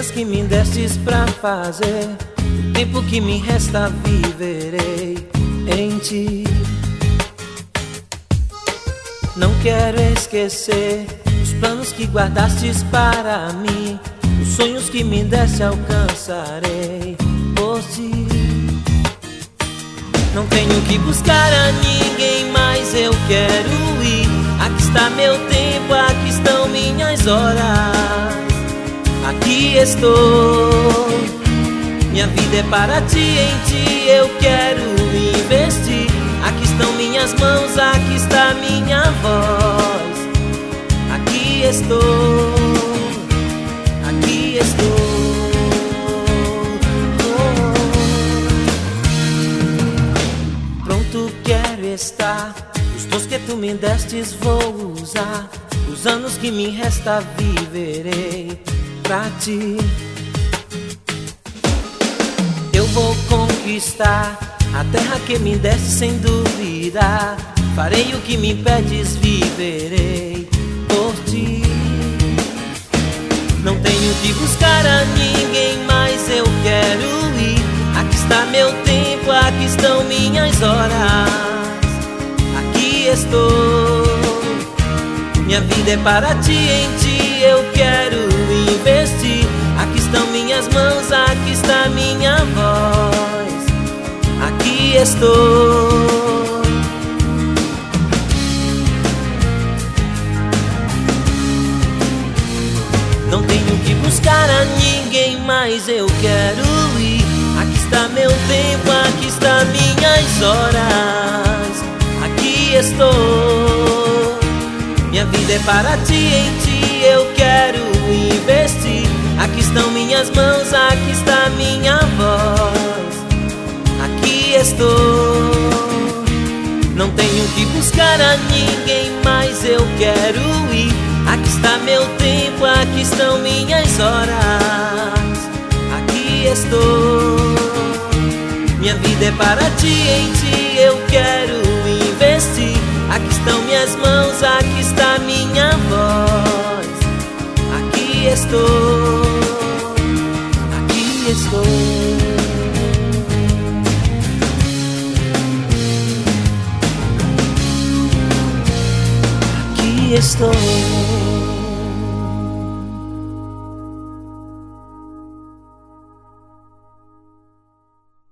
coisas que me destes pra fazer. O tempo que me resta viverei em ti. Não quero esquecer os planos que guardastes para mim. Os sonhos que me deste alcançarei por ti. Não tenho que buscar a ninguém mais, eu quero ir. Aqui está meu tempo, aqui estão minhas horas. Aqui estou, minha vida é para ti, em ti eu quero investir. Aqui estão minhas mãos, aqui está minha voz. Aqui estou, aqui estou. Pronto quero estar, os dons que tu me destes vou usar. Os anos que me resta viverei pra ti. Eu vou conquistar a terra que me deste sem dúvida. Farei o que me pedes, viverei por ti. Não tenho que buscar a ninguém mais, eu quero ir. Aqui está meu tempo, aqui estão minhas horas. Aqui estou, minha vida é para ti, em ti eu quero investir. Aqui estão minhas mãos, aqui está minha voz. Aqui estou. Não tenho que buscar a ninguém mais, eu quero ir. Aqui está meu tempo, aqui está minhas horas. Aqui estou, minha vida é para ti, em ti eu quero investir. Aqui estão minhas mãos, aqui está minha voz. Aqui estou. Não tenho que buscar a ninguém mais, eu quero ir. Aqui está meu tempo, aqui estão minhas horas. Aqui estou, minha vida é para ti, em ti eu quero investir. Aqui estão minhas mãos, aqui está minha voz. Aqui estou, aqui estou. Aqui estou.